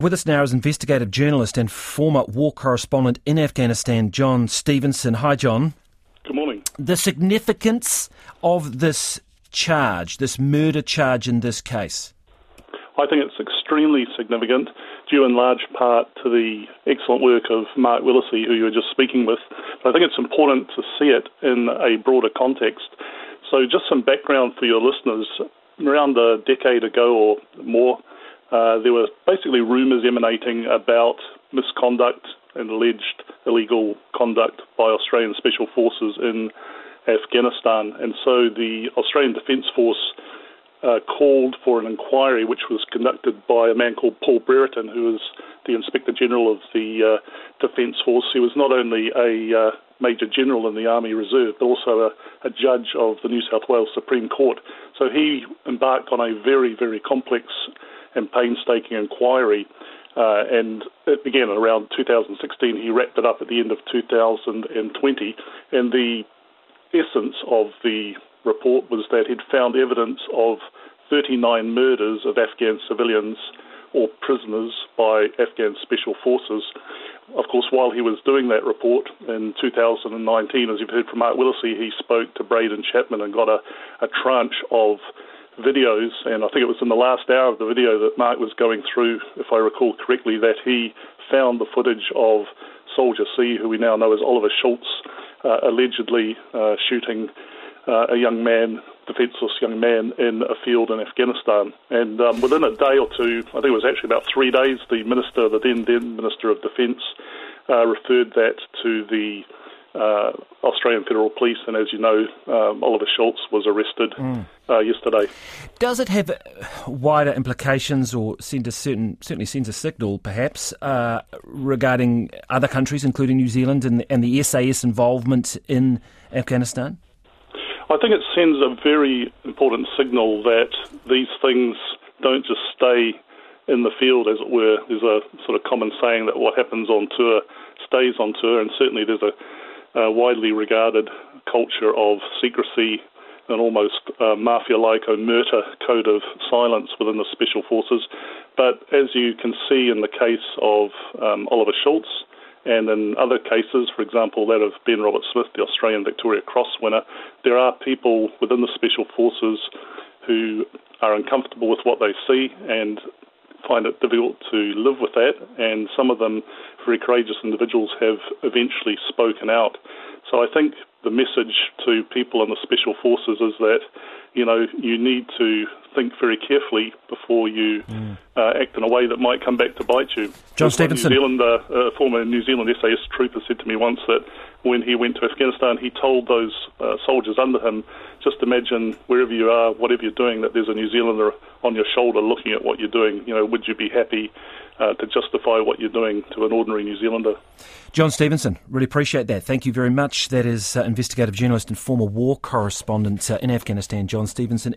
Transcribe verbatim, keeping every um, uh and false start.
With us now is investigative journalist and former war correspondent in Afghanistan, John Stevenson. Hi, John. Good morning. The significance of this charge, this murder charge in this case? I think it's extremely significant, due in large part to the excellent work of Mark Willesee, who you were just speaking with. But I think it's important to see it in a broader context. So just some background for your listeners. Around a decade ago or more, Uh, there were basically rumours emanating about misconduct and alleged illegal conduct by Australian Special Forces in Afghanistan. And so the Australian Defence Force uh, called for an inquiry which was conducted by a man called Paul Brereton, who was the Inspector General of the uh, Defence Force. He was not only a uh, Major General in the Army Reserve, but also a, a judge of the New South Wales Supreme Court. So he embarked on a very, very complex and painstaking inquiry, uh, and it began around two thousand sixteen. He wrapped it up at the end of two thousand twenty, and the essence of the report was that he'd found evidence of thirty-nine murders of Afghan civilians or prisoners by Afghan Special Forces. Of course, while he was doing that report in two thousand nineteen, as you've heard from Mark Willesee, he spoke to Braden Chapman and got a, a tranche of videos, and I think it was in the last hour of the video that Mark was going through, if I recall correctly, that he found the footage of Soldier C, who we now know as Oliver Schultz, uh, allegedly uh, shooting uh, a young man, defenceless young man, in a field in Afghanistan. And um, within a day or two, I think it was actually about three days, the minister, the then then Minister of Defence, uh, referred that to the Uh, Australian Federal Police, and as you know, um, Oliver Schultz was arrested mm. uh, yesterday. Does it have wider implications, or send a certain, certainly sends a signal, perhaps, uh, regarding other countries, including New Zealand, and, and the S A S involvement in Afghanistan? I think it sends a very important signal that these things don't just stay in the field, as it were. There's a sort of common saying that what happens on tour stays on tour, and certainly there's a Uh, widely regarded culture of secrecy and almost uh, mafia-like omerta code of silence within the Special Forces. But as you can see in the case of um, Oliver Schultz, and in other cases, for example, that of Ben Roberts-Smith, the Australian Victoria Cross winner, there are people within the Special Forces who are uncomfortable with what they see and find it difficult to live with that, and some of them, very courageous individuals, have eventually spoken out. So I think the message to people in the Special Forces is that, you know, you need to think very carefully before you mm. uh, act in a way that might come back to bite you. John Stevenson. New Zealand, uh, a former New Zealand S A S trooper said to me once that when he went to Afghanistan, he told those uh, soldiers under him, just imagine wherever you are, whatever you're doing, that there's a New Zealander on your shoulder looking at what you're doing. You know, would you be happy uh, to justify what you're doing to an ordinary New Zealander? John Stevenson, really appreciate that. Thank you very much. That is uh, investigative journalist and former war correspondent uh, in Afghanistan, John Stevenson.